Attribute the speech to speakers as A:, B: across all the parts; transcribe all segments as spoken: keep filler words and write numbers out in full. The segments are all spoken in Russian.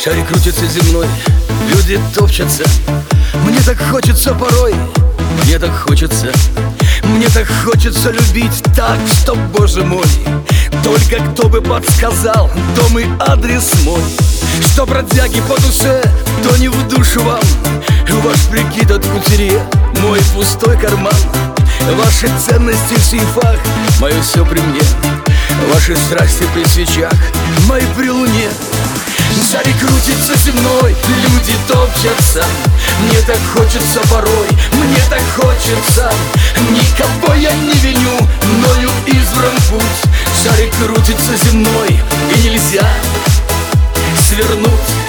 A: Шарик крутится земной, люди топчатся. Мне так хочется порой, мне так хочется, мне так хочется любить так, что, боже мой, только кто бы подсказал дом и адрес мой. Что бродяги по душе, то не в душу вам. Ваш прикид от кутерье, мой пустой карман. Ваши ценности в сейфах, мое все при мне. Ваши страсти при свечах, мои при луне. Шарик крутится земной, люди топчатся. Мне так хочется порой, мне так хочется. Никого я не виню, мною избран путь. Шарик крутится земной, и нельзя свернуть.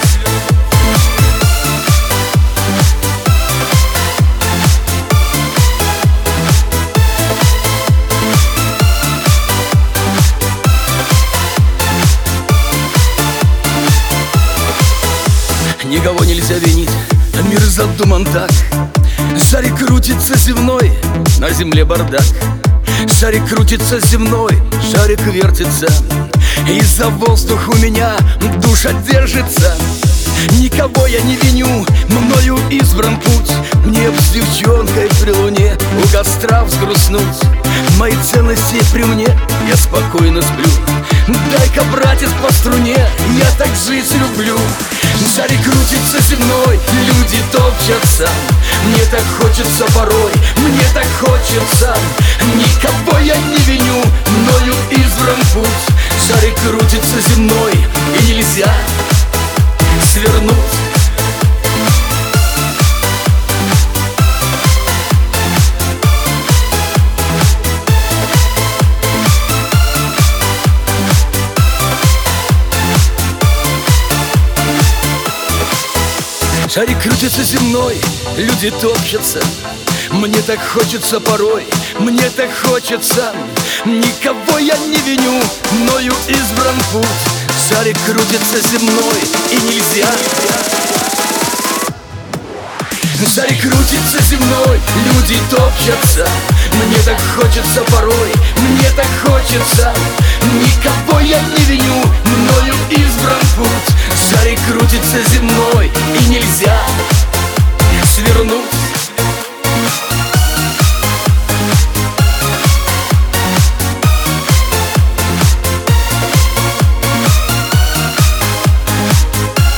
A: Никого нельзя винить, мир задуман так. Шарик крутится земной, на земле бардак. Шарик крутится земной, шарик вертится, и за воздух у меня душа держится. Никого я не виню, мною избран путь. Мне б с девчонкой при луне у костра взгрустнуть. Мои ценности при мне, я спокойно сплю. Дай-ка, братец, по струне, я так жить люблю. Шарик крутится земной, люди топчатся. Мне так хочется порой, мне так хочется. Никого я не виню, мною избран путь. Шарик крутится земной, и нельзя свернуть. Шарик крутится земной, люди топчатся. Мне так хочется порой, мне так хочется. Никого я не виню, мною избран путь. Шарик крутится земной, и нельзя. Шарик крутится земной, люди топчатся. Мне так хочется порой, мне так хочется. Никого я не виню, мною избран путь. Шарик крутится земной, и нельзя свернуть.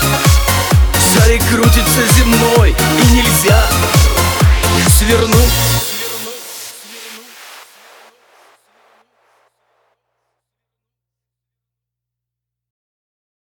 A: Шарик крутится земной, и нельзя свернуть.